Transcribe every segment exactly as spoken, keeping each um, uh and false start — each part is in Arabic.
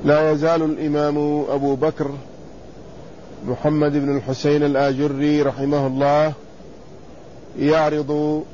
لا يزال الإمام أبو بكر محمد بن الحسين الآجري رحمه الله يعرض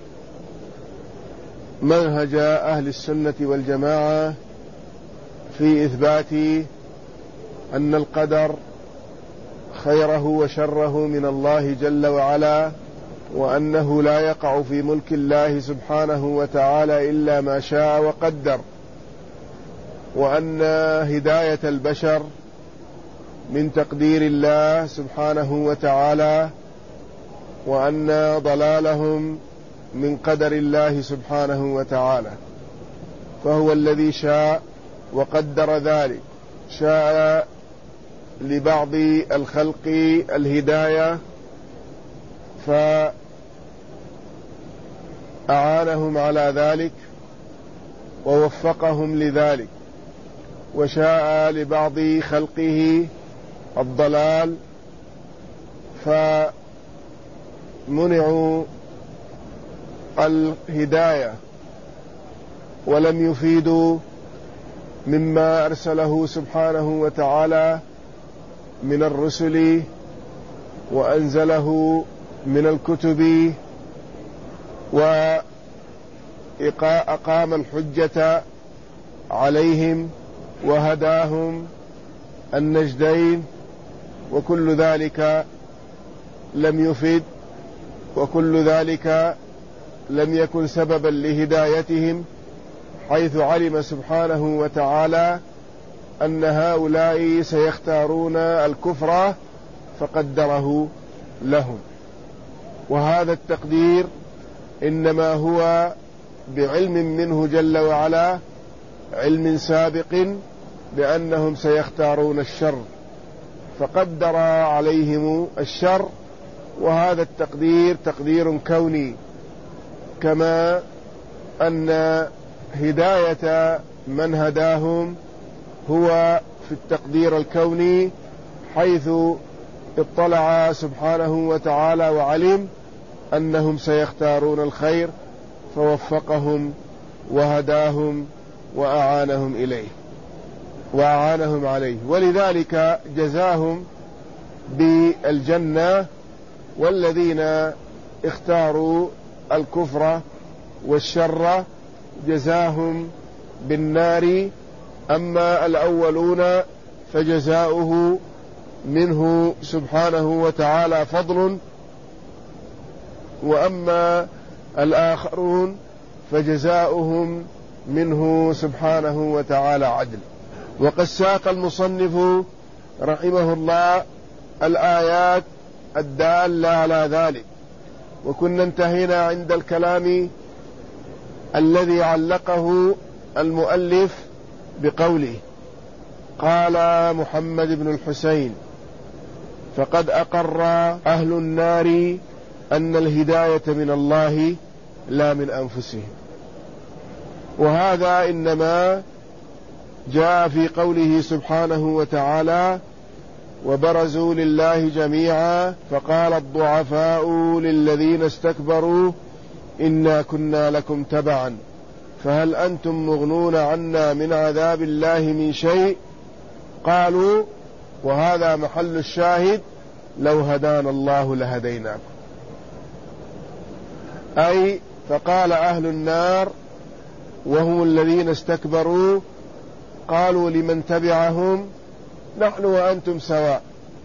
منهج أهل السنة والجماعة في إثبات أن القدر خيره وشره من الله جل وعلا، وأنه لا يقع في ملك الله سبحانه وتعالى إلا ما شاء وقدر، وأن هداية البشر من تقدير الله سبحانه وتعالى، وأن ضلالهم من قدر الله سبحانه وتعالى. فهو الذي شاء وقدر ذلك، شاء لبعض الخلق الهداية فأعانهم على ذلك ووفقهم لذلك، وشاء لبعض خلقه الضلال فمنعوا الهداية ولم يفيدوا مما أرسله سبحانه وتعالى من الرسل وأنزله من الكتب، وأقام الحجة عليهم وهداهم النجدين، وكل ذلك لم يفيد، وكل ذلك لم يكن سببا لهدايتهم، حيث علم سبحانه وتعالى أن هؤلاء سيختارون الكفر فقدره لهم. وهذا التقدير إنما هو بعلم منه جل وعلا، علم سابق بأنهم سيختارون الشر فقدر عليهم الشر، وهذا التقدير تقدير كوني، كما أن هداية من هداهم هو في التقدير الكوني، حيث اطلع سبحانه وتعالى وعلم أنهم سيختارون الخير فوفقهم وهداهم وأعانهم إليه وأعانهم عليه، ولذلك جزاهم بالجنة. والذين اختاروا الكفر والشر جزاهم بالنار. أما الأولون فجزاؤه منه سبحانه وتعالى فضل، وأما الآخرون فجزاؤهم منه سبحانه وتعالى عدل. وقد ساق المصنف رحمه الله الآيات الدالة على ذلك، وكنا انتهينا عند الكلام الذي علقه المؤلف بقوله: قال محمد بن الحسين: فقد أقر أهل النار أن الهداية من الله لا من أنفسهم. وهذا إنما جاء في قوله سبحانه وتعالى: وبرزوا لله جميعا فقال الضعفاء للذين استكبروا إنا كنا لكم تبعا فهل أنتم مغنون عنا من عذاب الله من شيء؟ قالوا، وهذا محل الشاهد: لو هدانا الله لهديناكم. أي فقال أهل النار وهم الذين استكبروا، قالوا لمن تبعهم: نحن وأنتم سواء،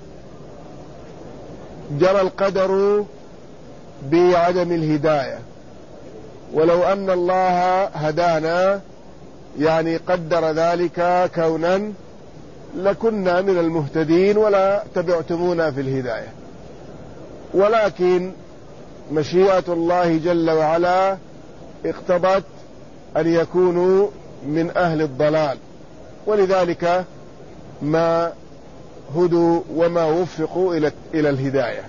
جرى القدر بعدم الهداية، ولو أن الله هدانا يعني قدر ذلك كونا لكنا من المهتدين ولا تبعتمونا في الهداية، ولكن مشيئة الله جل وعلا اقتضت أن يكونوا من أهل الضلال، ولذلك ما هدوا وما وفقوا إلى إلى الهداية.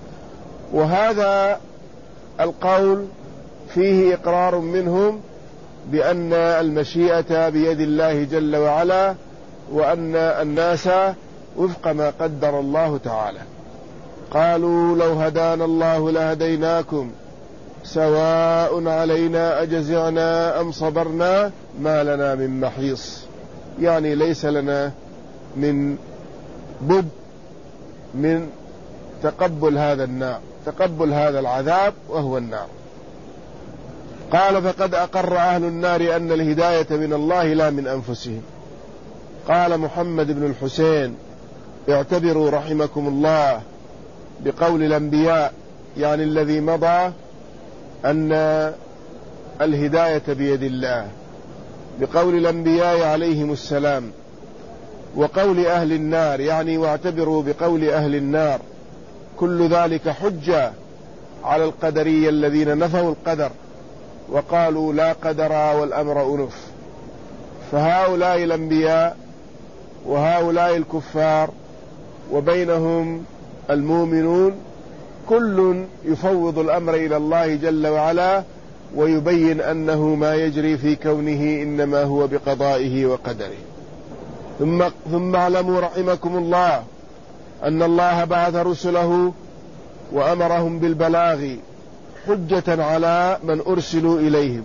وهذا القول فيه إقرار منهم بأن المشيئة بيد الله جل وعلا، وأن الناس وفق ما قدر الله تعالى. قالوا: لو هدانا الله لهديناكم سواء علينا أجزعنا أم صبرنا ما لنا من محيص، يعني ليس لنا من بد من تقبل هذا النار، تقبل هذا العذاب وهو النار. قال: فقد أقر أهل النار أن الهداية من الله لا من أنفسهم. قال محمد بن الحسين: اعتبروا رحمكم الله بقول الأنبياء، يعني الذي مضى، أن الهداية بيد الله، بقول الأنبياء عليهم السلام، وقول أهل النار، يعني واعتبروا بقول أهل النار. كل ذلك حجة على القدرية الذين نفوا القدر وقالوا لا قدر والأمر أنف. فهؤلاء الأنبياء وهؤلاء الكفار وبينهم المؤمنون كل يفوض الأمر إلى الله جل وعلا، ويبين أنه ما يجري في كونه إنما هو بقضائه وقدره. ثم, ثم اعلموا رحمكم الله أن الله بعث رسله وأمرهم بالبلاغ حجة على من أرسلوا إليهم،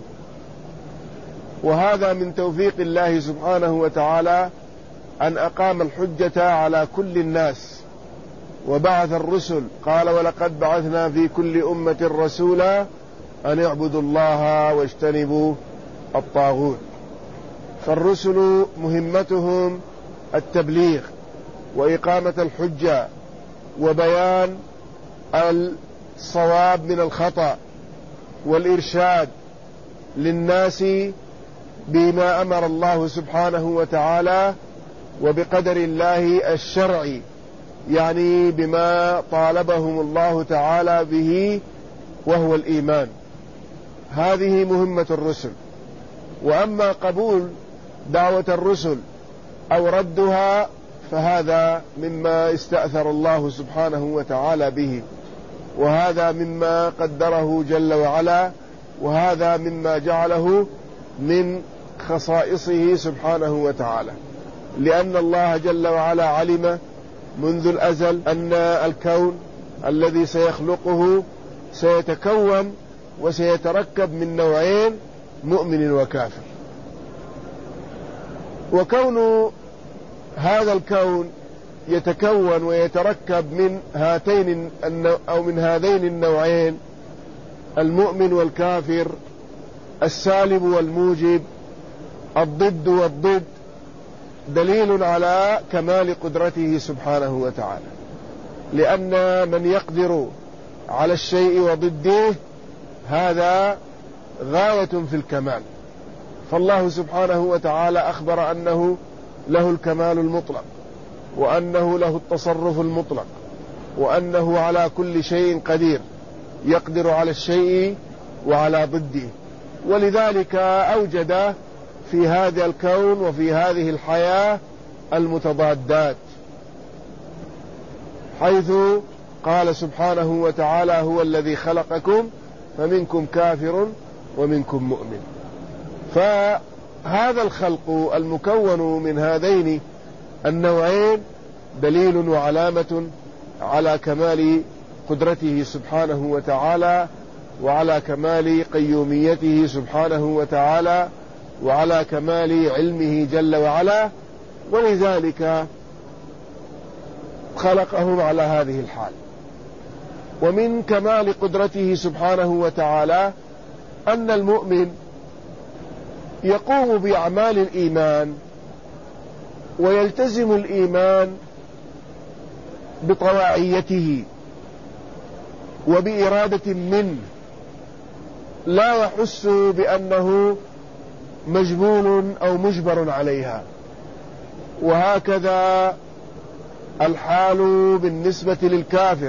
وهذا من توفيق الله سبحانه وتعالى أن أقام الحجة على كل الناس وبعث الرسل. قال: ولقد بعثنا في كل أمة رسولا أن اعبدوا الله واجتنبوا الطاغوت. فالرسل مهمتهم التبليغ وإقامة الحجة وبيان الصواب من الخطأ والإرشاد للناس بما أمر الله سبحانه وتعالى وبقدر الله الشرعي، يعني بما طالبهم الله تعالى به وهو الإيمان. هذه مهمة الرسل. وأما قبول دعوة الرسل أو ردها فهذا مما استأثر الله سبحانه وتعالى به، وهذا مما قدره جل وعلا، وهذا مما جعله من خصائصه سبحانه وتعالى، لأن الله جل وعلا علم منذ الأزل أن الكون الذي سيخلقه سيتكون وسيتركب من نوعين: مؤمن وكافر. وكون هذا الكون يتكون ويتركب من هاتين أو من هذين النوعين، المؤمن والكافر، السالب والموجب، الضد والضد، دليل على كمال قدرته سبحانه وتعالى، لأن من يقدر على الشيء وضده هذا غاية في الكمال. فالله سبحانه وتعالى أخبر أنه له الكمال المطلق، وأنه له التصرف المطلق، وأنه على كل شيء قدير، يقدر على الشيء وعلى ضده. ولذلك أوجد في هذا الكون وفي هذه الحياة المتضادات، حيث قال سبحانه وتعالى: هو الذي خلقكم فمنكم كافر ومنكم مؤمن. فهذا الخلق المكون من هذين النوعين دليل وعلامة على كمال قدرته سبحانه وتعالى، وعلى كمال قيوميته سبحانه وتعالى، وعلى كمال علمه جل وعلا. ولذلك خلقهم على هذه الحال. ومن كمال قدرته سبحانه وتعالى أن المؤمن يقوم بأعمال الإيمان ويلتزم الإيمان بطواعيته وبإرادة منه، لا يحس بأنه مجبول أو مجبر عليها. وهكذا الحال بالنسبة للكافر،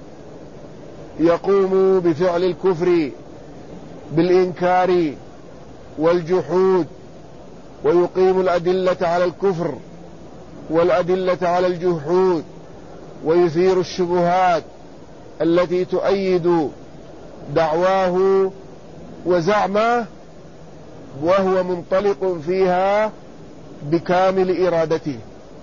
يقوم بفعل الكفر بالإنكار والجحود، ويقيم الأدلة على الكفر والأدلة على الجحود، ويثير الشبهات التي تؤيد دعواه وزعمه، وهو منطلق فيها بكامل إرادته.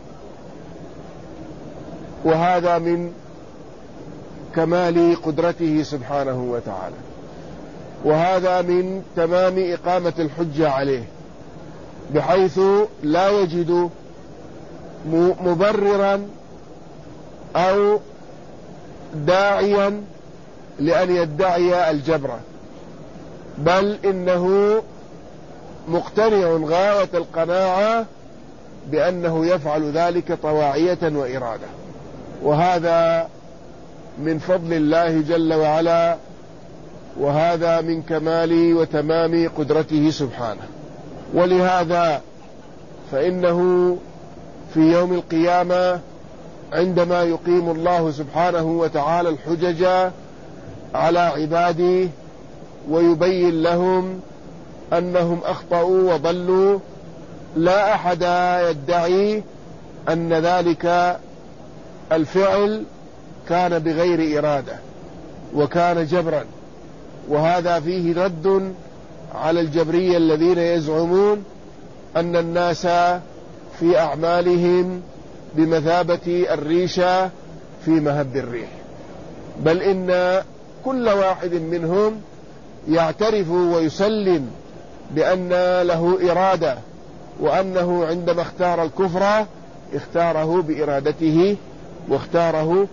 وهذا من كمال قدرته سبحانه وتعالى، وهذا من تمام إقامة الحجة عليه، بحيث لا يجد مبررا أو داعيا لأن يدعي الجبر، بل إنه مقتنع غاية القناعة بأنه يفعل ذلك طواعية وإرادة، وهذا من فضل الله جل وعلا، وهذا من كمال وتمام قدرته سبحانه. ولهذا فإنه في يوم القيامة عندما يقيم الله سبحانه وتعالى الحجج على عباده ويبين لهم أنهم أخطأوا وضلوا، لا أحد يدعي أن ذلك الفعل كان بغير إرادة وكان جبرا، وهذا فيه رد على الجبرية الذين يزعمون أن الناس في أعمالهم بمثابة الريشة في مهب الريح، بل إن كل واحد منهم يعترف ويسلم بأن له إرادة، وأنه عندما اختار الكفر اختاره بإرادته واختاره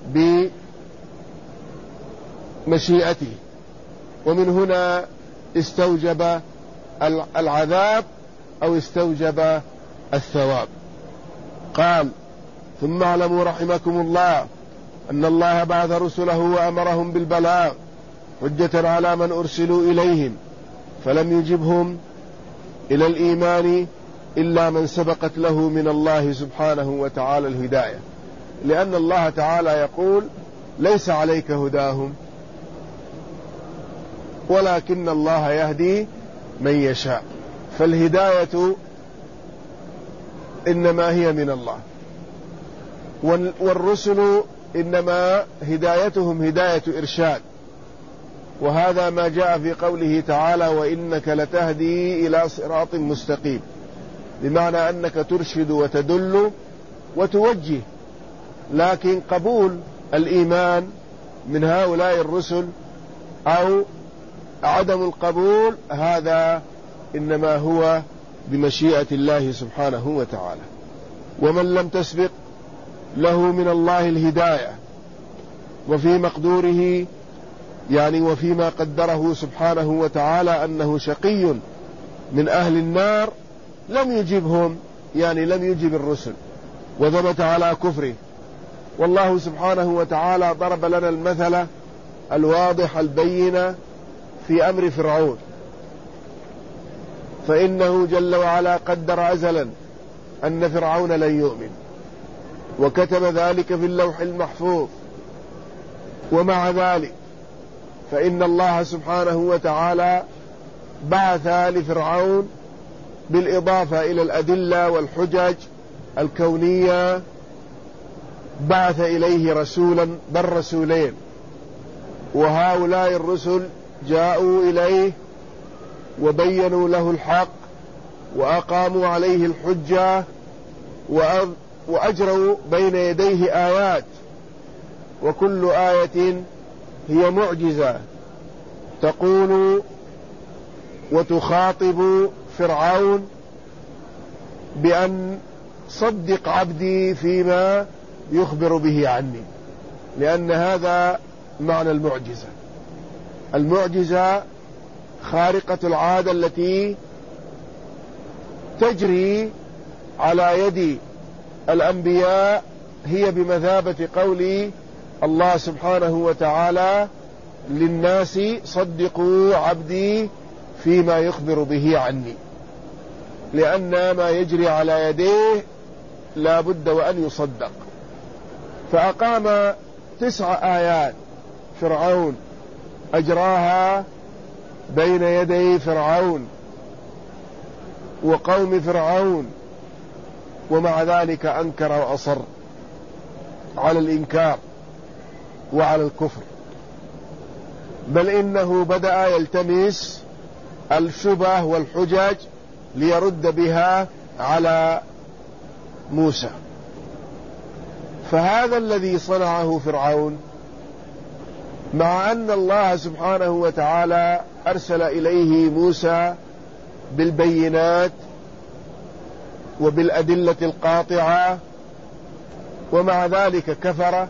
بمشيئته، ومن هنا استوجب العذاب أو استوجب الثواب. قال: ثم اعلموا رحمكم الله أن الله بعث رسله وأمرهم بالبلاغ حجة على من أرسلوا إليهم، فلم يجبهم إلى الإيمان إلا من سبقت له من الله سبحانه وتعالى الهداية، لأن الله تعالى يقول: ليس عليك هداهم ولكن الله يهدي من يشاء، فالهداية إنما هي من الله، والرسل إنما هدايتهم هداية إرشاد، وهذا ما جاء في قوله تعالى: وإنك لتهدي إلى صراط مستقيم، بمعنى أنك ترشد وتدل وتوجه. لكن قبول الإيمان من هؤلاء الرسل أو عدم القبول هذا إنما هو بمشيئة الله سبحانه وتعالى. ومن لم تسبق له من الله الهداية وفي مقدوره، يعني وفيما قدره سبحانه وتعالى أنه شقي من أهل النار، لم يجبهم، يعني لم يجب الرسل وثبت على كفره. والله سبحانه وتعالى ضرب لنا المثل الواضح البين في أمر فرعون، فإنه جل وعلا قدر أزلا أن فرعون لن يؤمن، وكتب ذلك في اللوح المحفوظ، ومع ذلك فإن الله سبحانه وتعالى بعث لفرعون بالإضافة إلى الأدلة والحجج الكونية، بعث إليه رسولا بل رسولين، وهؤلاء الرسل جاءوا إليه وبينوا له الحق وأقاموا عليه الحجة وأجروا بين يديه آيات، وكل آية هي معجزة تقول وتخاطب فرعون بأن صدق عبدي فيما يخبر به عني، لأن هذا معنى المعجزة. المعجزة خارقة العادة التي تجري على يد الأنبياء هي بمثابة قول الله سبحانه وتعالى للناس: صدقوا عبدي فيما يخبر به عني، لأن ما يجري على يديه لا بد وأن يصدق. فأقام تسع آيات فرعون أجراها بين يدي فرعون وقوم فرعون، ومع ذلك أنكر وأصر على الإنكار وعلى الكفر، بل إنه بدأ يلتمس الشبه والحجج ليرد بها على موسى. فهذا الذي صنعه فرعون، مع أن الله سبحانه وتعالى أرسل إليه موسى بالبينات وبالأدلة القاطعة، ومع ذلك كفر.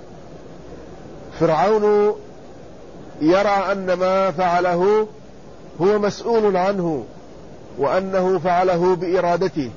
فرعون يرى أن ما فعله هو مسؤول عنه، وأنه فعله بإرادته،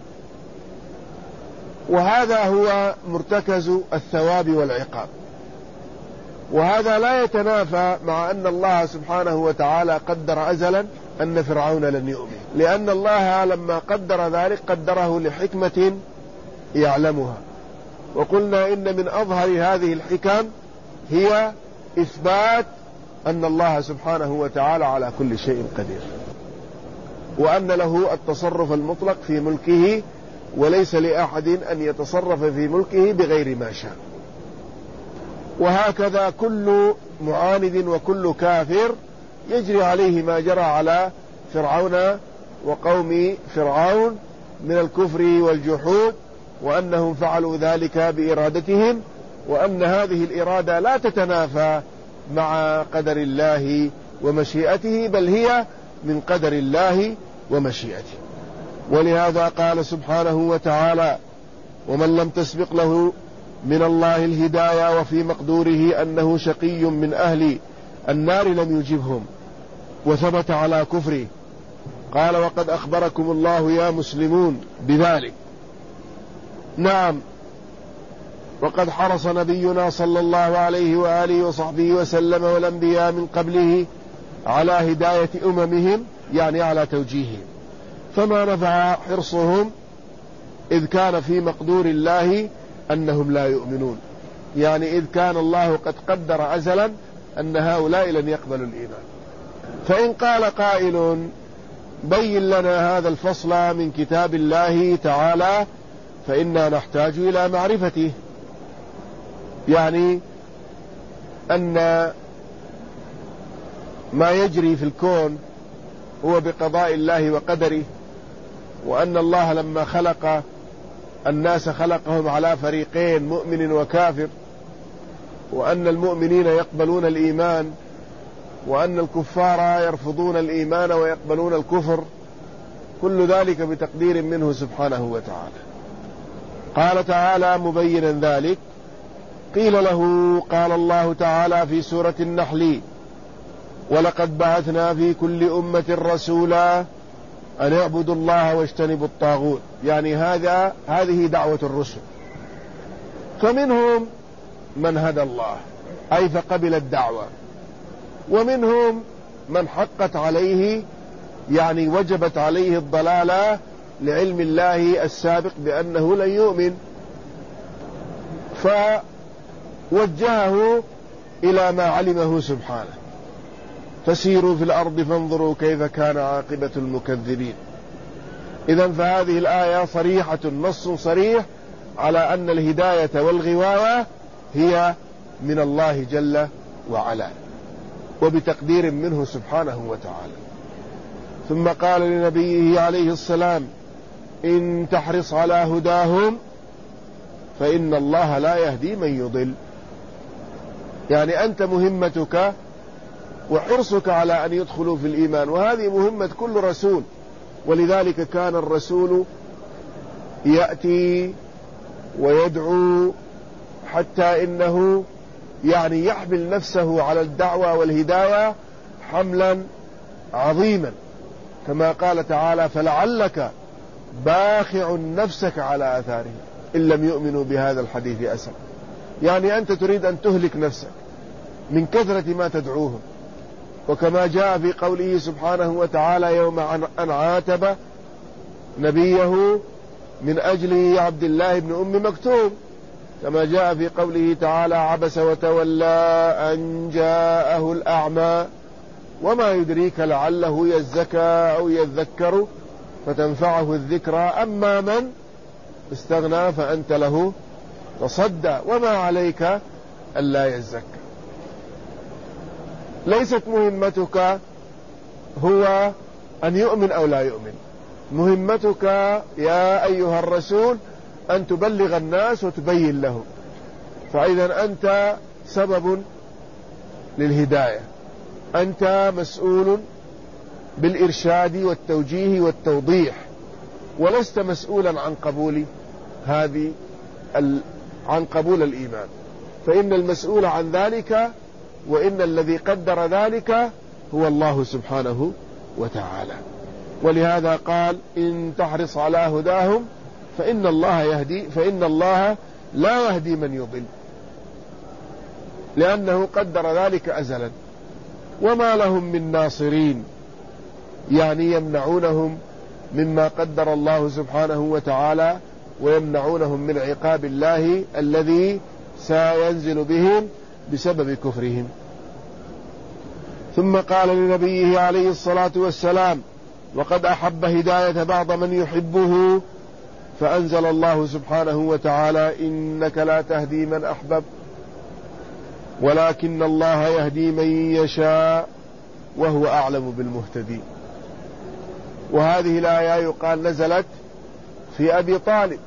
وهذا هو مرتكز الثواب والعقاب. وهذا لا يتنافى مع أن الله سبحانه وتعالى قدر أزلا أن فرعون لن يؤمن، لأن الله لما قدر ذلك قدره لحكمة يعلمها. وقلنا إن من أظهر هذه الحكم هي إثبات أن الله سبحانه وتعالى على كل شيء قدير، وأن له التصرف المطلق في ملكه، وليس لأحد أن يتصرف في ملكه بغير ما شاء. وهكذا كل معاند وكل كافر يجري عليه ما جرى على فرعون وقوم فرعون من الكفر والجحود، وأنهم فعلوا ذلك بإرادتهم، وأن هذه الإرادة لا تتنافى مع قدر الله ومشيئته، بل هي من قدر الله ومشيئته. ولهذا قال سبحانه وتعالى: ومن لم تسبق له من الله الهداية وفي مقدوره أنه شقي من أهل النار لم يجبهم وثبت على كفره. قال: وقد أخبركم الله يا مسلمون بذلك. نعم، وقد حرص نبينا صلى الله عليه وآله وصحبه وسلم والأنبياء من قبله على هداية أممهم، يعني على توجيههم، فما نفع حرصهم إذ كان في مقدور الله أنهم لا يؤمنون، يعني إذ كان الله قد قدر أزلا أن هؤلاء لن يقبلوا الإيمان. فإن قال قائل: بين لنا هذا الفصل من كتاب الله تعالى، فإنا نحتاج إلى معرفته، يعني أن ما يجري في الكون هو بقضاء الله وقدره، وأن الله لما خلق الناس خلقهم على فريقين، مؤمن وكافر، وأن المؤمنين يقبلون الإيمان، وأن الكفار يرفضون الإيمان ويقبلون الكفر، كل ذلك بتقدير منه سبحانه وتعالى. قال تعالى مبينا ذلك: قيل له، قال الله تعالى في سورة النحل: ولقد بعثنا في كل أمة رسولا أن اعبدوا الله واجتنبوا الطاغوت، يعني هذا هذه دعوة الرسل، فمنهم من هدى الله أي فقبل الدعوة، ومنهم من حقت عليه، يعني وجبت عليه الضلالة لعلم الله السابق بأنه لن يؤمن، فوجهه إلى ما علمه سبحانه: فسيروا في الأرض فانظروا كيف كان عاقبة المكذبين. إذن فهذه الآية صريحة، نص صريح على أن الهداية والغواية هي من الله جل وعلا وبتقدير منه سبحانه وتعالى. ثم قال لنبيه عليه السلام: إن تحرص على هداهم فإن الله لا يهدي من يضل، يعني أنت مهمتك وحرصك على أن يدخلوا في الإيمان، وهذه مهمة كل رسول. ولذلك كان الرسول يأتي ويدعو حتى إنه يعني يحمل نفسه على الدعوة والهداية حملا عظيما، كما قال تعالى: فلعلك باخع نفسك على آثارهم إن لم يؤمنوا بهذا الحديث أسفا، يعني أنت تريد أن تهلك نفسك من كثرة ما تدعوهم. وكما جاء في قوله سبحانه وتعالى يوم أن عاتب نبيه من أجل عبد الله بن أم مكتوم، كما جاء في قوله تعالى: عبس وتولى أن جاءه الأعمى وما يدريك لعله يزكى أو يذكر فتنفعه الذكرى أما من استغنى فأنت له تصدى وما عليك ألا يزكى. ليست مهمتك هو أن يؤمن أو لا يؤمن، مهمتك يا أيها الرسول أن تبلغ الناس وتبين لهم، فإذا أنت سبب للهداية، أنت مسؤول بالإرشاد والتوجيه والتوضيح، ولست مسؤولا عن قبول هذه عن قبول الإيمان، فإن المسؤول عن ذلك وإن الذي قدر ذلك هو الله سبحانه وتعالى. ولهذا قال إن تحرص على هداهم فإن الله يهدي فإن الله لا يهدي من يضل، لأنه قدر ذلك أزلا. وما لهم من ناصرين، يعني يمنعونهم مما قدر الله سبحانه وتعالى ويمنعونهم من عقاب الله الذي سينزل بهم بسبب كفرهم. ثم قال لنبيه عليه الصلاة والسلام وقد أحب هداية بعض من يحبه، فأنزل الله سبحانه وتعالى إنك لا تهدي من أحببت ولكن الله يهدي من يشاء وهو أعلم بالمهتدين. وهذه الآية يقال نزلت في أبي طالب،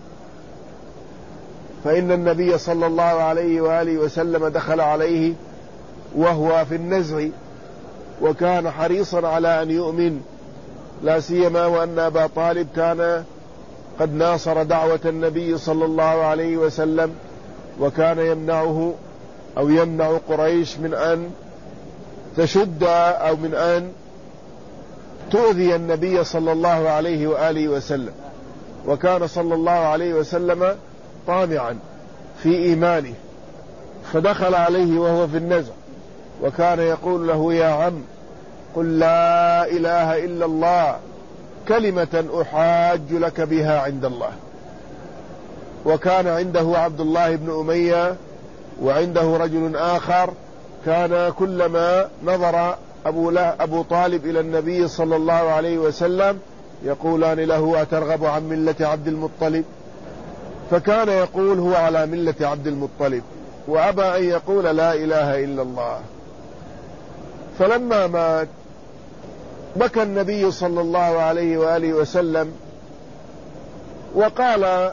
فإن النبي صلى الله عليه وآله وسلم دخل عليه وهو في النزع، وكان حريصا على أن يؤمن، لا سيما وأن أبا طالب كان قد ناصر دعوة النبي صلى الله عليه وسلم، وكان يمنعه أو يمنع قريش من أن تشد أو من أن تؤذي النبي صلى الله عليه وآله وسلم. وكان صلى الله عليه وسلم طامعا في إيمانه، فدخل عليه وهو في النزع، وكان يقول له يا عم قل لا إله إلا الله كلمة أحاج لك بها عند الله. وكان عنده عبد الله بن أمية وعنده رجل آخر، كان كلما نظر أبو, أبو طالب إلى النبي صلى الله عليه وسلم يقولان له أترغب عن ملة عبد المطلب؟ فكان يقول هو على ملة عبد المطلب، وأبى أن يقول لا إله إلا الله. فلما مات بكى النبي صلى الله عليه وآله وسلم وقال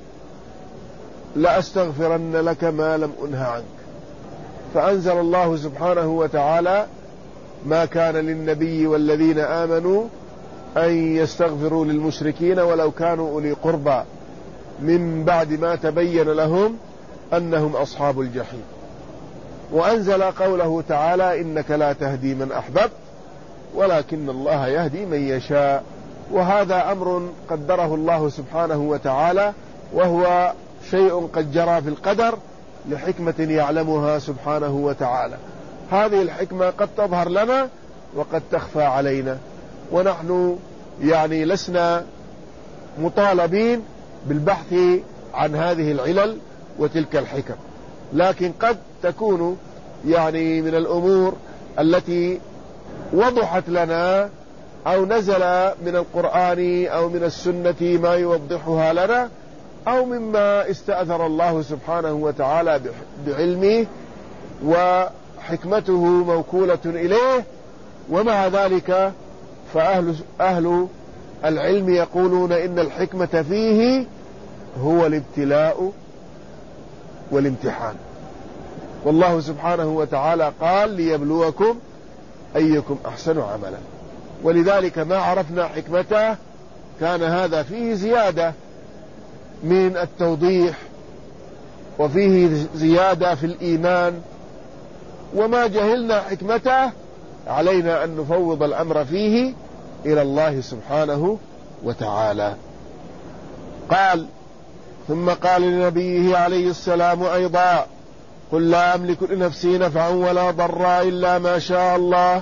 لأستغفرن لك ما لم أنه عنك. فأنزل الله سبحانه وتعالى ما كان للنبي والذين آمنوا أن يستغفروا للمشركين ولو كانوا أولي قربى من بعد ما تبين لهم أنهم أصحاب الجحيم. وأنزل قوله تعالى إنك لا تهدي من أحببت ولكن الله يهدي من يشاء. وهذا أمر قدره الله سبحانه وتعالى، وهو شيء قد جرى في القدر لحكمة يعلمها سبحانه وتعالى. هذه الحكمة قد تظهر لنا وقد تخفى علينا، ونحن يعني لسنا مطالبين بالبحث عن هذه العلل وتلك الحكم، لكن قد تكون يعني من الأمور التي وضحت لنا أو نزل من القرآن أو من السنة ما يوضحها لنا، أو مما استأثر الله سبحانه وتعالى بعلمه وحكمته موكولة إليه. ومع ذلك فأهل أهل العلم يقولون إن الحكمة فيه هو الابتلاء والامتحان، والله سبحانه وتعالى قال ليبلوكم أيكم أحسن عملا. ولذلك ما عرفنا حكمته كان هذا فيه زيادة من التوضيح وفيه زيادة في الإيمان، وما جهلنا حكمته علينا أن نفوض الأمر فيه إلى الله سبحانه وتعالى. قال ثم قال لنبيه عليه السلام أيضا قل لا أملك لنفسي نفعا ولا ضرا إلا ما شاء الله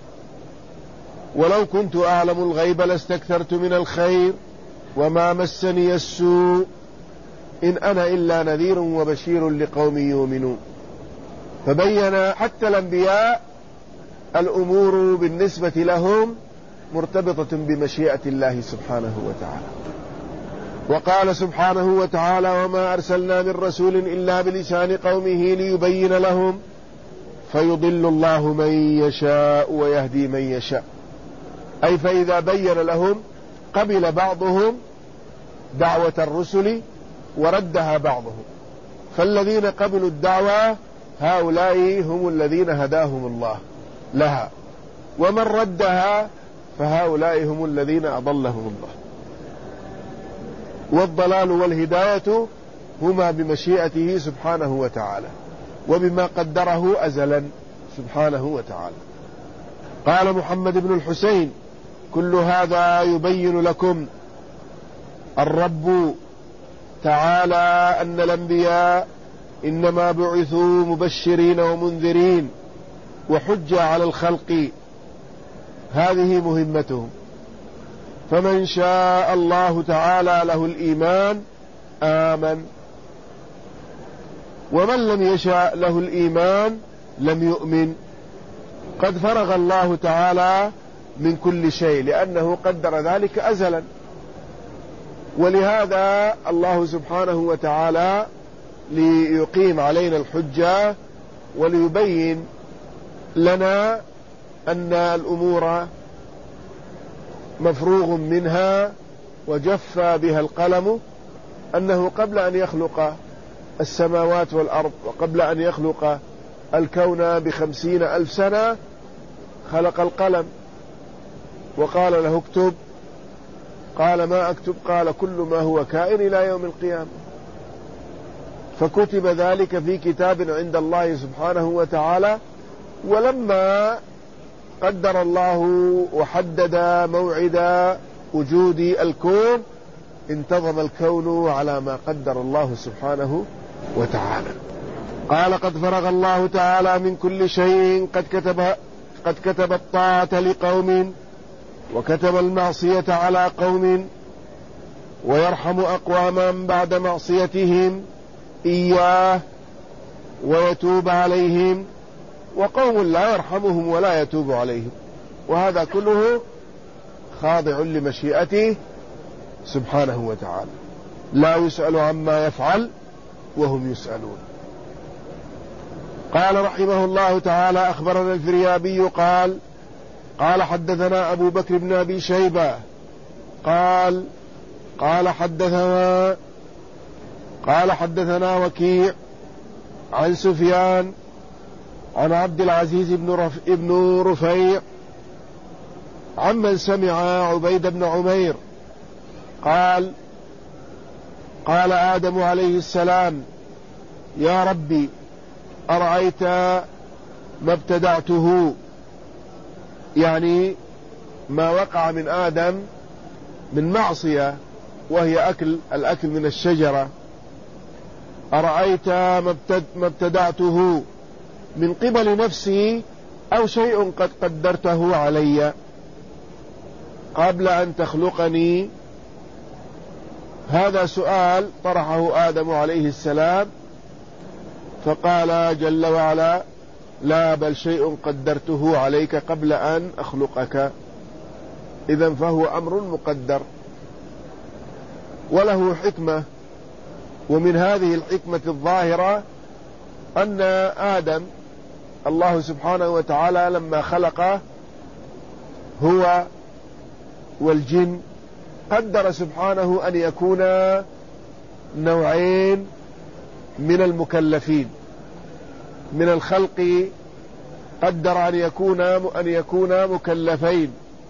ولو كنت أعلم الغيب لاستكثرت من الخير وما مسني السوء إن أنا إلا نذير وبشير لقوم يؤمنون. فبين حتى الأنبياء الأمور بالنسبة لهم مرتبطة بمشيئة الله سبحانه وتعالى. وقال سبحانه وتعالى وما أرسلنا من رسول إلا بلسان قومه ليبين لهم فيضل الله من يشاء ويهدي من يشاء. أي فإذا بين لهم قبل بعضهم دعوة الرسل وردها بعضهم، فالذين قبلوا الدعوة هؤلاء هم الذين هداهم الله لها، ومن ردها فهؤلاء هم الذين أضلهم الله. والضلال والهداية هما بمشيئته سبحانه وتعالى وبما قدره أزلا سبحانه وتعالى. قال محمد بن الحسين: كل هذا يبين لكم الرب تعالى أن الأنبياء إنما بعثوا مبشرين ومنذرين وحجة على الخلق، هذه مهمتهم، فمن شاء الله تعالى له الإيمان آمن، ومن لم يشاء له الإيمان لم يؤمن. قد فرغ الله تعالى من كل شيء لأنه قدر ذلك أزلا، ولهذا الله سبحانه وتعالى ليقيم علينا الحجة وليبين لنا أن الأمور مفروغ منها وجف بها القلم، أنه قبل أن يخلق السماوات والأرض وقبل أن يخلق الكون بخمسين ألف سنة خلق القلم وقال له اكتب، قال ما أكتب؟ قال كل ما هو كائن إلى يوم القيامة، فكتب ذلك في كتاب عند الله سبحانه وتعالى. ولما قدر الله وحدد موعد وجود الكون انتظم الكون على ما قدر الله سبحانه وتعالى. قال: قد فرغ الله تعالى من كل شيء، قد كتب قد كتب الطاعة لقوم وكتب المعصية على قوم، ويرحم أقواما بعد معصيتهم إياه ويتوب عليهم، وقوم لا يرحمهم ولا يتوب عليهم، وهذا كله خاضع لمشيئته سبحانه وتعالى، لا يسأل عما يفعل وهم يسألون. قال رحمه الله تعالى: أخبرنا الفريابي قال: قال حدثنا أبو بكر بن أبي شيبة قال قال حدثنا قال حدثنا وكيع عن سفيان عن عبد العزيز بن, رف... بن رفيع عمن سمع عبيد بن عمير قال: قال آدم عليه السلام: يا ربي أرأيت ما ابتدعته، يعني ما وقع من آدم من معصية وهي أكل الأكل من الشجرة، أرأيت ما ابتدعته من قبل نفسي أو شيء قد قدرته علي قبل أن تخلقني؟ هذا سؤال طرحه آدم عليه السلام، فقال جل وعلا: لا، بل شيء قدرته عليك قبل أن أخلقك. إذن فهو أمر مقدر وله حكمة، ومن هذه الحكمة الظاهرة أن آدم الله سبحانه وتعالى لما خلقه هو والجن قدر سبحانه أن يكون نوعين من المكلفين من الخلق، قدر أن يكون أن يكون مكلفين،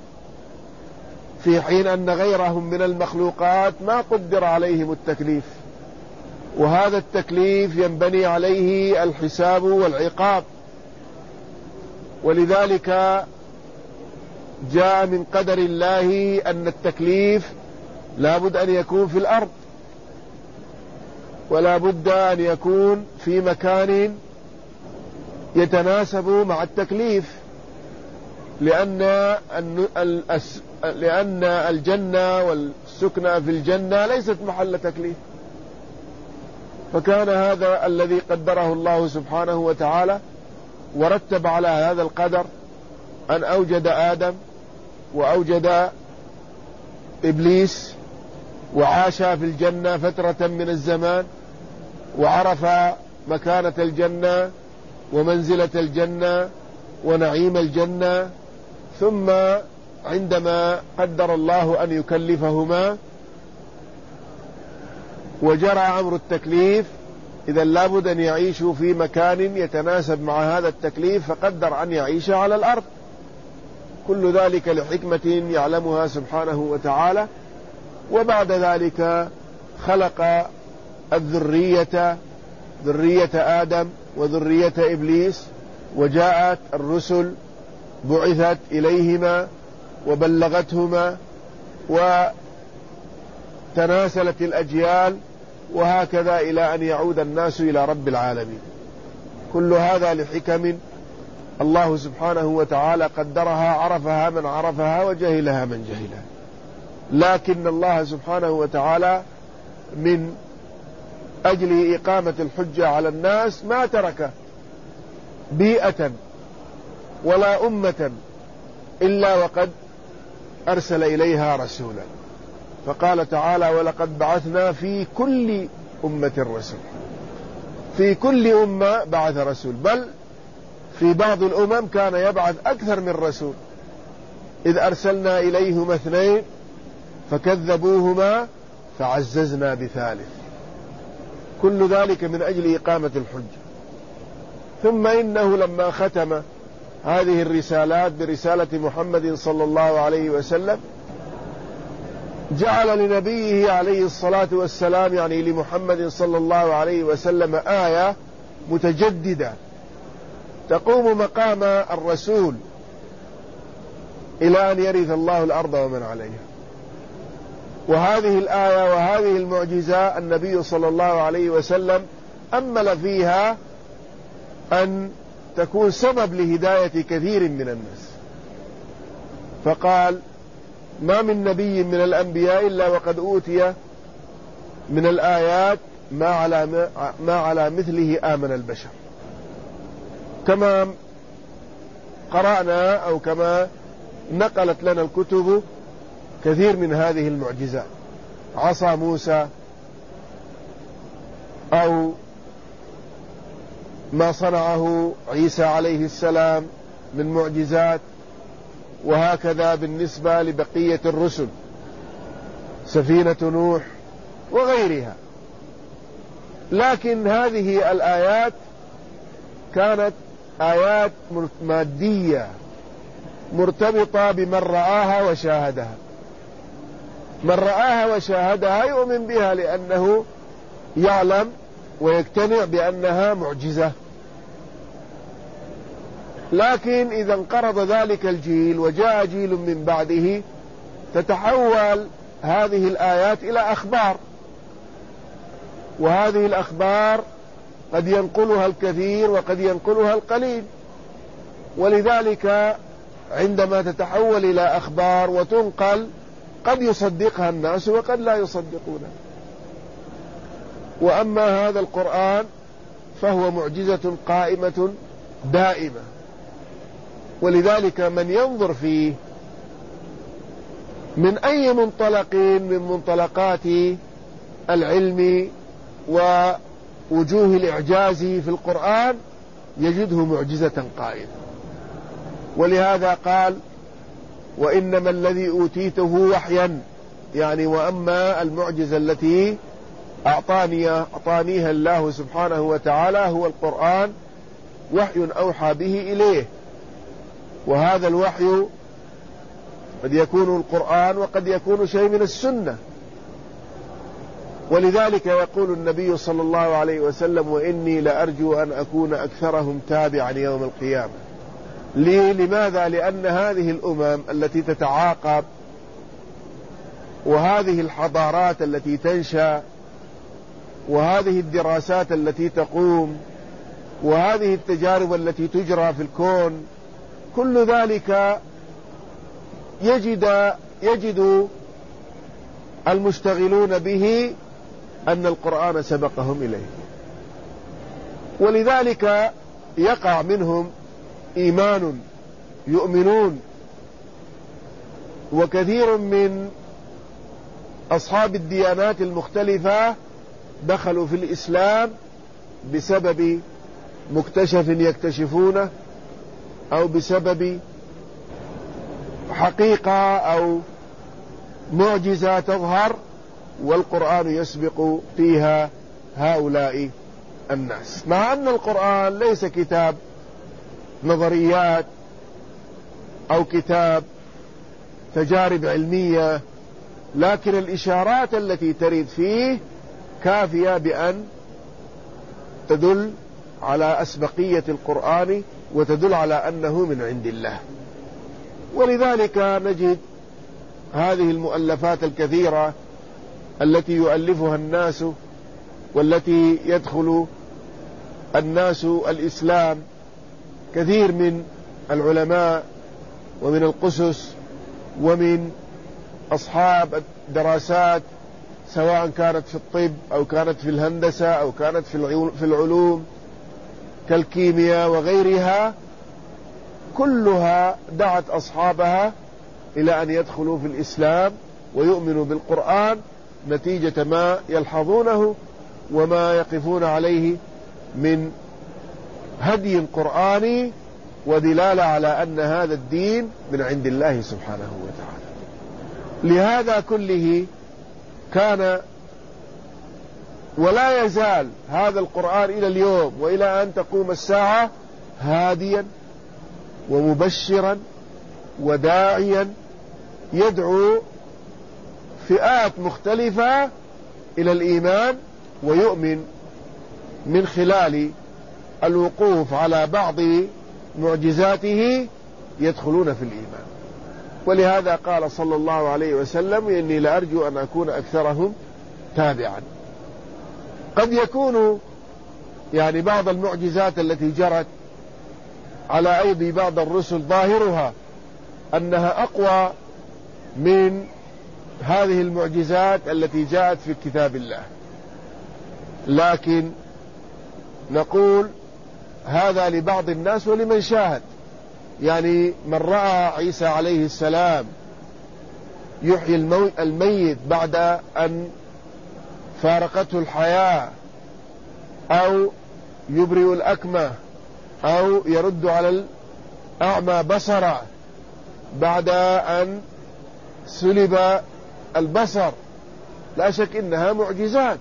في حين أن غيرهم من المخلوقات ما قدر عليهم التكليف، وهذا التكليف ينبني عليه الحساب والعقاب، ولذلك جاء من قدر الله أن التكليف لا بد أن يكون في الأرض، ولا بد أن يكون في مكان يتناسب مع التكليف، لأن لأن الجنة والسكنى في الجنة ليست محل تكليف. فكان هذا الذي قدره الله سبحانه وتعالى، ورتب على هذا القدر أن أوجد آدم وأوجد إبليس، وعاش في الجنة فترة من الزمان، وعرف مكانة الجنة ومنزلة الجنة ونعيم الجنة، ثم عندما قدر الله أن يكلفهما وجرى أمر التكليف، إذا لابد أن يعيشوا في مكان يتناسب مع هذا التكليف، فقدر أن يعيش على الأرض. كل ذلك لحكمة يعلمها سبحانه وتعالى. وبعد ذلك خلق الذرية، ذرية آدم وذرية إبليس، وجاءت الرسل بعثت إليهما وبلغتهما وتناسلت الأجيال، وهكذا إلى أن يعود الناس إلى رب العالمين. كل هذا لحكم الله سبحانه وتعالى قدرها، عرفها من عرفها وجهلها من جهلها. لكن الله سبحانه وتعالى من أجل إقامة الحجة على الناس ما ترك بيئة ولا أمة إلا وقد أرسل إليها رسولا. فقال تعالى: ولقد بعثنا في كل أمة رسول. في كل أمة بعث رسول، بل في بعض الأمم كان يبعث أكثر من رسول، إذ أرسلنا إليهما اثنين فكذبوهما فعززنا بثالث. كل ذلك من أجل إقامة الحجة. ثم إنه لما ختم هذه الرسالات برسالة محمد صلى الله عليه وسلم جعل لنبيه عليه الصلاة والسلام، يعني لمحمد صلى الله عليه وسلم، آية متجددة تقوم مقام الرسول إلى أن يرث الله الأرض ومن عليها. وهذه الآية وهذه المعجزة النبي صلى الله عليه وسلم أمل فيها أن تكون سبب لهداية كثير من الناس، فقال: ما من نبي من الأنبياء إلا وقد أوتي من الآيات ما على, ما على مثله آمن البشر. كما قرأنا أو كما نقلت لنا الكتب كثير من هذه المعجزات، عصا موسى، أو ما صنعه عيسى عليه السلام من معجزات، وهكذا بالنسبة لبقية الرسل، سفينة نوح وغيرها. لكن هذه الآيات كانت آيات مادية مرتبطة بمن رآها وشاهدها. من رآها وشاهدها يؤمن بها لأنه يعلم ويقتنع بأنها معجزة. لكن إذا انقرض ذلك الجيل وجاء جيل من بعده تتحول هذه الآيات إلى أخبار، وهذه الأخبار قد ينقلها الكثير وقد ينقلها القليل. ولذلك عندما تتحول إلى أخبار وتنقل قد يصدقها الناس وقد لا يصدقونها. وأما هذا القرآن فهو معجزة قائمة دائمة، ولذلك من ينظر فيه من أي منطلق من منطلقات العلم ووجوه الإعجاز في القرآن يجده معجزة قائمة. ولهذا قال: وإنما الذي أوتيته وحيا، يعني وأما المعجزة التي أعطاني أعطانيها الله سبحانه وتعالى هو القرآن، وحي أوحى به إليه. وهذا الوحي قد يكون القرآن وقد يكون شيء من السنة. ولذلك يقول النبي صلى الله عليه وسلم: وإني لأرجو أن أكون أكثرهم تابعا يوم القيامة. ليه؟ لماذا؟ لأن هذه الأمم التي تتعاقب، وهذه الحضارات التي تنشأ، وهذه الدراسات التي تقوم، وهذه التجارب التي تجرى في الكون، كل ذلك يجد يجد المشتغلون به أن القرآن سبقهم إليه. ولذلك يقع منهم إيمان يؤمنون. وكثير من أصحاب الديانات المختلفة دخلوا في الإسلام بسبب مكتشف يكتشفونه، أو بسبب حقيقة أو معجزة تظهر والقرآن يسبق فيها هؤلاء الناس. مع أن القرآن ليس كتاب نظريات أو كتاب تجارب علمية لكن الإشارات التي ترد فيه كافية بأن تدل على أسبقية القرآن وتدل على أنه من عند الله. ولذلك نجد هذه المؤلفات الكثيرة التي يؤلفها الناس والتي يدخل الناس الإسلام، كثير من العلماء ومن القسس ومن أصحاب الدراسات، سواء كانت في الطب أو كانت في الهندسة أو كانت في العلوم كالكيمياء وغيرها، كلها دعت أصحابها إلى أن يدخلوا في الإسلام ويؤمنوا بالقرآن نتيجة ما يلحظونه وما يقفون عليه من هدي قرآني ودلالة على أن هذا الدين من عند الله سبحانه وتعالى. لهذا كله كان ولا يزال هذا القرآن إلى اليوم وإلى أن تقوم الساعة هاديا ومبشرا وداعيا، يدعو فئات مختلفة إلى الإيمان، ويؤمن من خلال الوقوف على بعض معجزاته يدخلون في الإيمان. ولهذا قال صلى الله عليه وسلم: إني لأرجو أن أكون أكثرهم تابعا. قد يكون يعني بعض المعجزات التي جرت على أيدي بعض الرسل ظاهرها أنها أقوى من هذه المعجزات التي جاءت في كتاب الله، لكن نقول هذا لبعض الناس ولمن شاهد. يعني من رأى عيسى عليه السلام يحيي الميت بعد أن فارقته الحياة، أو يبرئ الأكمة، أو يرد على الأعمى بصره بعد أن سلب البصر، لا شك إنها معجزات،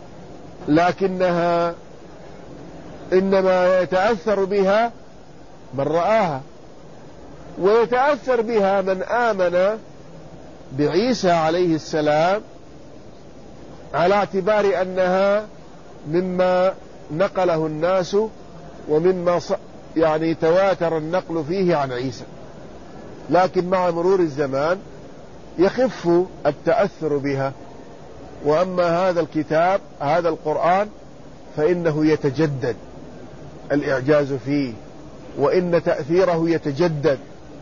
لكنها إنما يتأثر بها من رآها، ويتأثر بها من آمن بعيسى عليه السلام على اعتبار أنها مما نقله الناس ومما يعني تواتر النقل فيه عن عيسى. لكن مع مرور الزمان يخف التأثر بها. وأما هذا الكتاب هذا القرآن فإنه يتجدد الإعجاز فيه، وإن تأثيره يتجدد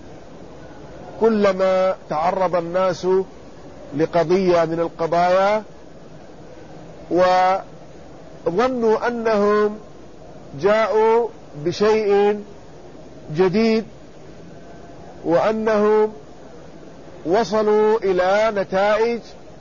كلما تعرض الناس لقضية من القضايا وظنوا أنهم جاءوا بشيء جديد وأنهم وصلوا إلى نتائج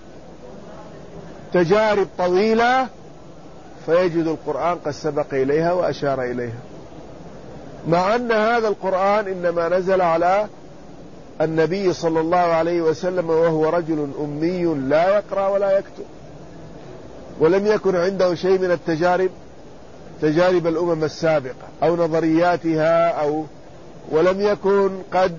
تجارب طويلة، فيجد القرآن قد سبق إليها وأشار إليها، مع أن هذا القرآن إنما نزل على النبي صلى الله عليه وسلم وهو رجل أمي لا يقرأ ولا يكتب، ولم يكن عنده شيء من التجارب تجارب الأمم السابقة أو نظرياتها، أو ولم يكن قد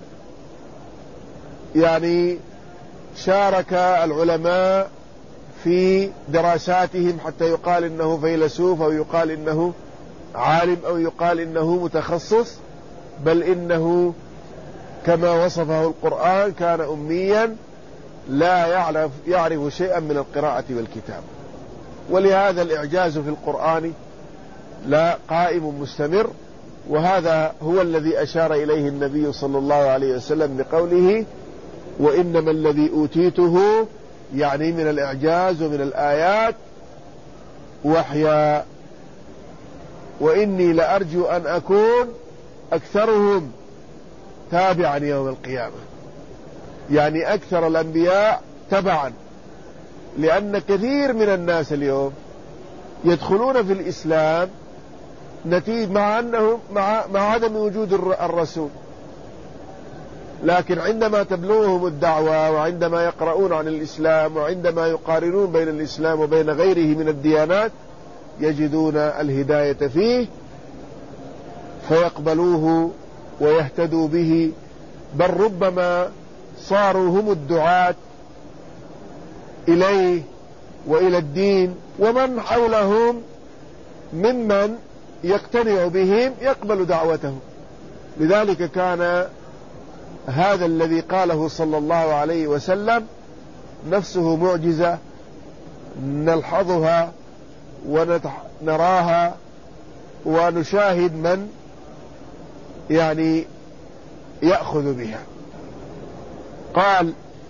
يعني شارك العلماء في دراساتهم حتى يقال إنه فيلسوف أو يقال إنه عالم أو يقال إنه متخصص، بل إنه كما وصفه القرآن كان أميا لا يعرف, يعرف شيئا من القراءة والكتاب. ولهذا الإعجاز في القرآن لا قائم مستمر، وهذا هو الذي أشار إليه النبي صلى الله عليه وسلم بقوله: وإنما الذي أوتيته، يعني من الإعجاز ومن الآيات، وحيا، وإني لأرجو أن أكون أكثرهم تابعا يوم القيامة، يعني أكثر الأنبياء تبعا، لأن كثير من الناس اليوم يدخلون في الإسلام نتيجة مع أنهم مع, مع عدم وجود الرسول، لكن عندما تبلغهم الدعوة وعندما يقرؤون عن الإسلام وعندما يقارنون بين الإسلام وبين غيره من الديانات يجدون الهداية فيه فيقبلوه ويهتدوا به، بل ربما صاروا هم الدعاة إليه وإلى الدين، ومن حولهم ممن يقتنع بهم يقبل دعوتهم. لذلك كان هذا الذي قاله صلى الله عليه وسلم نفسه معجزة نلحظها ونراها ونشاهد من يعني يأخذ بها. قال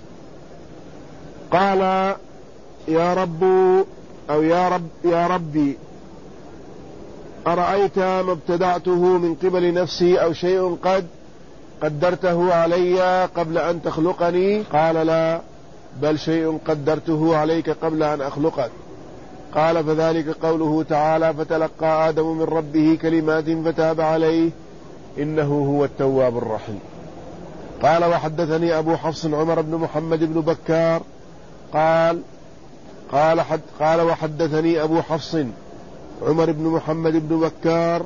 قال يا رب أو يا رب يا ربي أرأيت ما ابتدعته من قبل نفسي أو شيء قد قدرته علي قبل أن تخلقني؟ قال لا، بل شيء قدرته عليك قبل أن أخلقك. قال فذلك قوله تعالى فتلقى آدم من ربه كلمات فتاب عليه إنه هو التواب الرحيم. قال وحدثني أبو حفص عمر بن محمد بن بكار قال قال, حد قال وحدثني أبو حفص عمر بن محمد بن بكار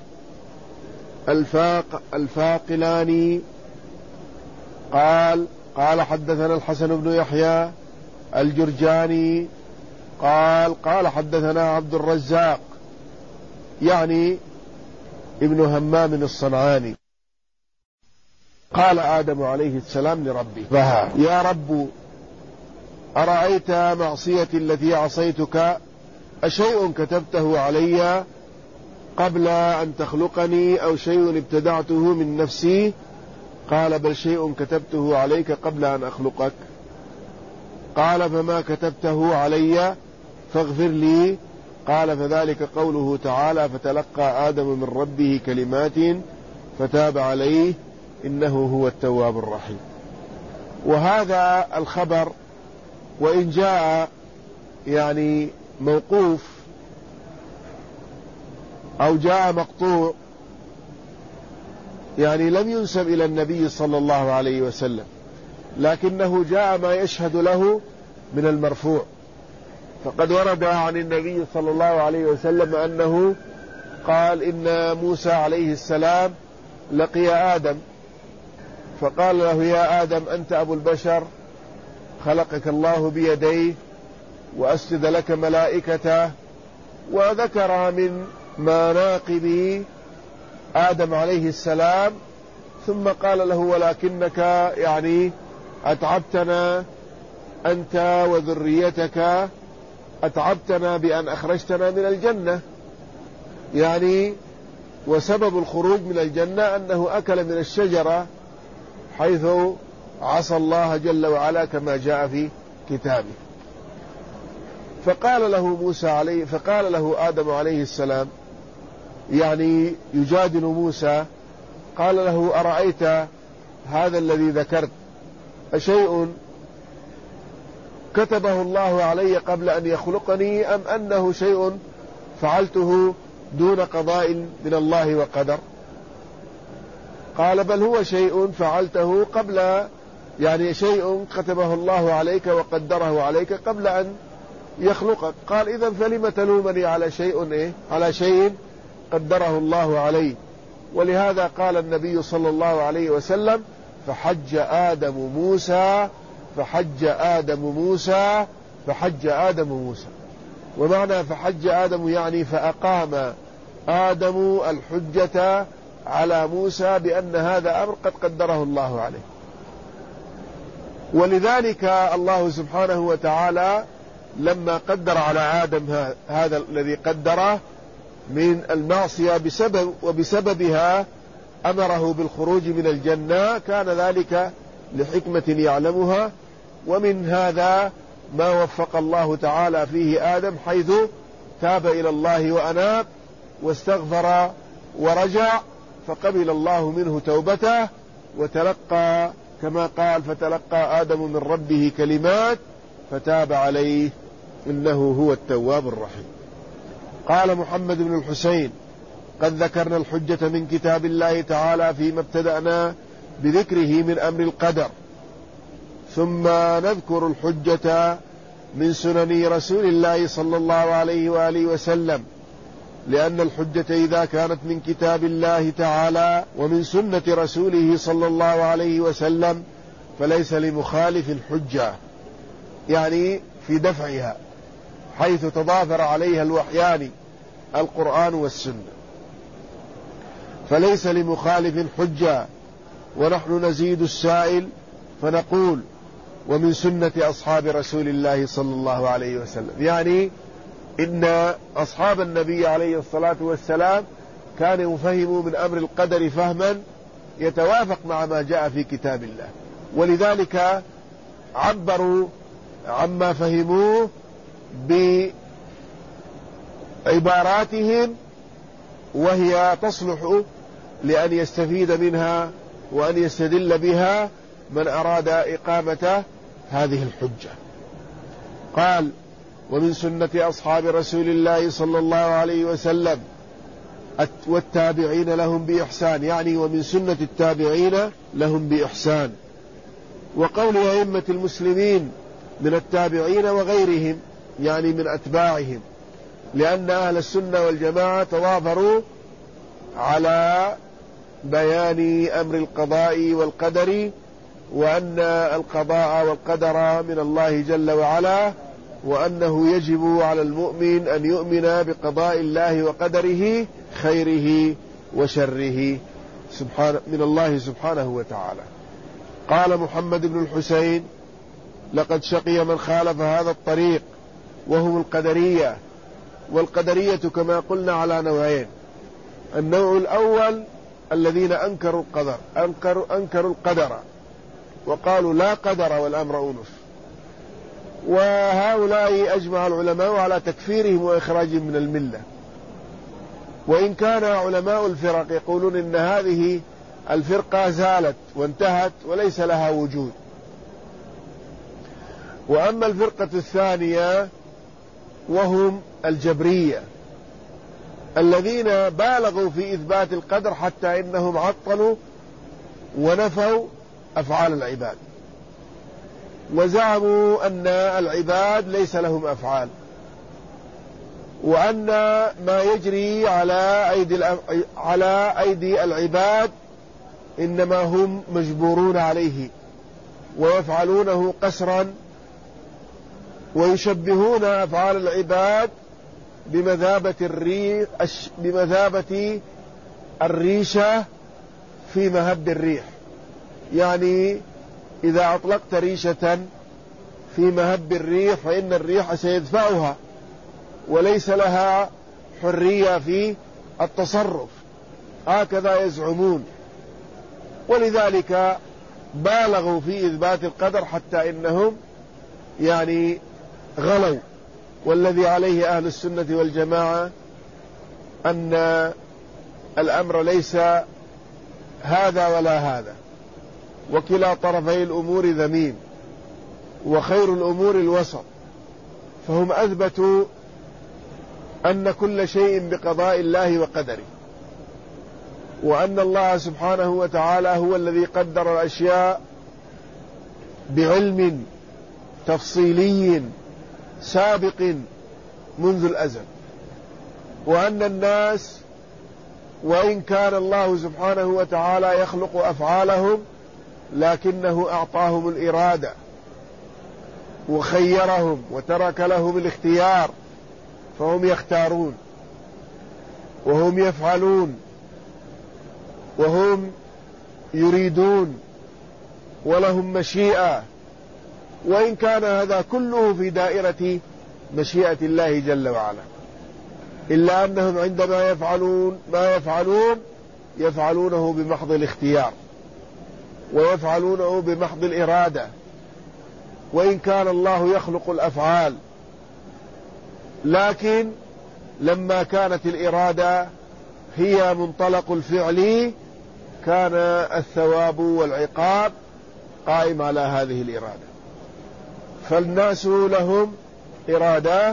الفاق الفاقلاني قال قال حدثنا الحسن بن يحيى الجرجاني قال قال حدثنا عبد الرزاق يعني ابن همام الصنعاني قال آدم عليه السلام لربه فها يا رب أرأيت معصيتي التي عصيتك أشيء كتبته علي قبل أن تخلقني أو شيء ابتدعته من نفسي؟ قال بل شيء كتبته عليك قبل أن أخلقك. قال فما كتبته علي فاغفر لي؟ قال فذلك قوله تعالى فتلقى آدم من ربه كلمات فتاب عليه إنه هو التواب الرحيم. وهذا الخبر وإن جاء يعني موقوف أو جاء مقطوع يعني لم ينسب إلى النبي صلى الله عليه وسلم، لكنه جاء ما يشهد له من المرفوع. فقد ورد عن النبي صلى الله عليه وسلم أنه قال إن موسى عليه السلام لقي آدم فقال له يا آدم أنت أبو البشر خلقك الله بيديه وأسجد لك ملائكته، وذكر من مناقب آدم عليه السلام، ثم قال له ولكنك يعني أتعبتنا أنت وذريتك أتعبتنا بأن أخرجتنا من الجنة، يعني وسبب الخروج من الجنة أنه أكل من الشجرة حيث عصى الله جل وعلا كما جاء في كتابه. فقال له موسى عليه فقال له آدم عليه السلام يعني يجادل موسى، قال له أرأيت هذا الذي ذكرت أشيء كتبه الله علي قبل أن يخلقني أم أنه شيء فعلته دون قضاء من الله وقدر؟ قال بل هو شيء فعلته قبل يعني شيء كتبه الله عليك وقدره عليك قبل أن يخلقك. قال إذن فلم تلومني على شيء إيه؟ على شيء قدره الله عليه. ولهذا قال النبي صلى الله عليه وسلم فحج آدم موسى فحج آدم موسى فحج آدم موسى. ومعنى فحج آدم يعني فأقام آدم الحجة على موسى بأن هذا أمر قد قدره الله عليه. ولذلك الله سبحانه وتعالى لما قدر على آدم هذا الذي قدره من المعصية بسبب وبسببها أمره بالخروج من الجنة، كان ذلك لحكمة يعلمها. ومن هذا ما وفق الله تعالى فيه آدم حيث تاب إلى الله وأناب واستغفر ورجع، فقبل الله منه توبته وتلقى كما قال فتلقى آدم من ربه كلمات فتاب عليه إنه هو التواب الرحيم. قال محمد بن الحسين قد ذكرنا الحجة من كتاب الله تعالى فيما ابتدأنا بذكره من أمر القدر، ثم نذكر الحجة من سنن رسول الله صلى الله عليه وآله وسلم، لأن الحجة إذا كانت من كتاب الله تعالى ومن سنة رسوله صلى الله عليه وسلم فليس لمخالف حجة، يعني في دفعها، حيث تضافر عليها الوحيان القرآن والسنة، فليس لمخالف حجة. ونحن نزيد السائل فنقول: ومن سنة أصحاب رسول الله صلى الله عليه وسلم، يعني إن أصحاب النبي عليه الصلاة والسلام كانوا فهموا من أمر القدر فهما يتوافق مع ما جاء في كتاب الله، ولذلك عبروا عما فهموه بعباراتهم، وهي تصلح لأن يستفيد منها وأن يستدل بها من أراد إقامة هذه الحجة. قال: ومن سنة أصحاب رسول الله صلى الله عليه وسلم والتابعين لهم بإحسان، يعني ومن سنة التابعين لهم بإحسان. وقول أئمة المسلمين من التابعين وغيرهم، يعني من أتباعهم، لأن أهل السنة والجماعة تضافروا على بيان أمر القضاء والقدر، وأن القضاء والقدر من الله جل وعلا، وأنه يجب على المؤمن أن يؤمن بقضاء الله وقدره خيره وشره سبحانه من الله سبحانه وتعالى. قال محمد بن الحسين: لقد شقي من خالف هذا الطريق، وهم القدرية. والقدرية كما قلنا على نوعين: النوع الأول الذين أنكروا القدر أنكروا, أنكروا القدر وقالوا لا قدر والأمر أنف، وهؤلاء أجمع العلماء على تكفيرهم وإخراجهم من الملة، وإن كان علماء الفرق يقولون إن هذه الفرقة زالت وانتهت وليس لها وجود. وأما الفرقة الثانية وهم الجبرية، الذين بالغوا في إثبات القدر حتى إنهم عطلوا ونفوا أفعال العباد، وزعموا أن العباد ليس لهم أفعال، وأن ما يجري على أيدي على أيدي العباد إنما هم مجبورون عليه ويفعلونه قسرا، ويشبهون أفعال العباد بمثابة الريح بمثابة الريشة في مهب الريح، يعني إذا أطلقت ريشة في مهب الريح فإن الريح سيدفعها وليس لها حرية في التصرف، هكذا يزعمون. ولذلك بالغوا في إثبات القدر حتى إنهم يعني غلوا. والذي عليه أهل السنة والجماعة أن الأمر ليس هذا ولا هذا، وكلا طرفي الأمور ذميم، وخير الأمور الوسط. فهم أثبتوا أن كل شيء بقضاء الله وقدره، وأن الله سبحانه وتعالى هو الذي قدر الأشياء بعلم تفصيلي سابق منذ الأزل، وأن الناس وإن كان الله سبحانه وتعالى يخلق أفعالهم لكنه أعطاهم الإرادة وخيرهم وترك لهم الاختيار، فهم يختارون وهم يفعلون وهم يريدون ولهم مشيئة، وإن كان هذا كله في دائرة مشيئة الله جل وعلا، إلا أنهم عندما يفعلون ما يفعلون يفعلونه بمحض الاختيار ويفعلونه بمحض الإرادة، وإن كان الله يخلق الأفعال، لكن لما كانت الإرادة هي منطلق الفعل كان الثواب والعقاب قائم على هذه الإرادة. فالناس لهم إرادة،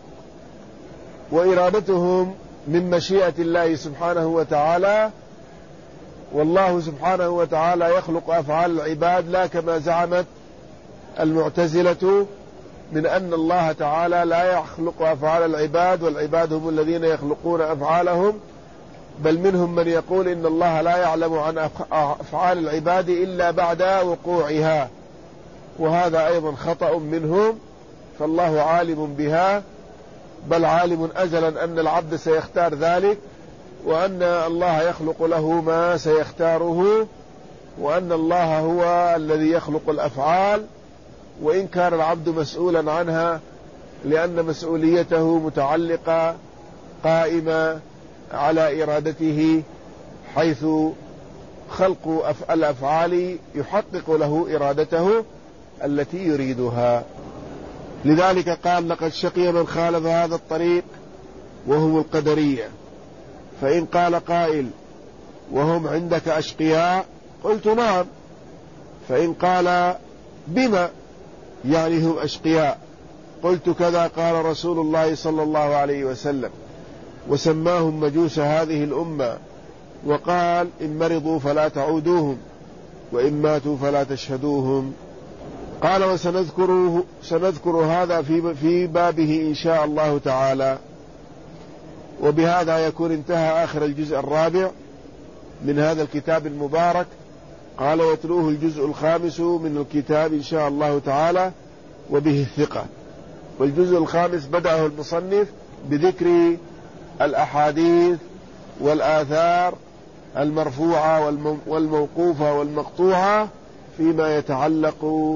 وإرادتهم من مشيئة الله سبحانه وتعالى، والله سبحانه وتعالى يخلق أفعال العباد لا كما زعمت المعتزلة من أن الله تعالى لا يخلق أفعال العباد والعباد هم الذين يخلقون أفعالهم، بل منهم من يقول إن الله لا يعلم عن أفعال العباد إلا بعد وقوعها، وهذا أيضا خطأ منهم. فالله عالم بها، بل عالم أزلا أن العبد سيختار ذلك، وأن الله يخلق له ما سيختاره، وأن الله هو الذي يخلق الأفعال، وإن كان العبد مسؤولا عنها، لأن مسؤوليته متعلقة قائمة على إرادته، حيث خلق الأفعال يحقق له إرادته التي يريدها. لذلك قال: لقد شقي من خالف هذا الطريق وهم القدرية. فإن قال قائل: وهم عندك أشقياء؟ قلت: نعم. فإن قال: بما يعني هم أشقياء؟ قلت: كذا قال رسول الله صلى الله عليه وسلم، وسماهم مجوس هذه الأمة، وقال: إن مرضوا فلا تعودوهم، وإن ماتوا فلا تشهدوهم. قال: وسنذكر سنذكر هذا في في بابه إن شاء الله تعالى. وبهذا يكون انتهى آخر الجزء الرابع من هذا الكتاب المبارك. قال: يتلوه الجزء الخامس من الكتاب إن شاء الله تعالى، وبه الثقة. والجزء الخامس بدأه المصنف بذكر الأحاديث والآثار المرفوعة والموقوفة والمقطوعة فيما يتعلق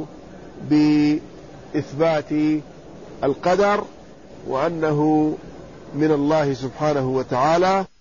بإثبات القدر، وأنه من الله سبحانه وتعالى.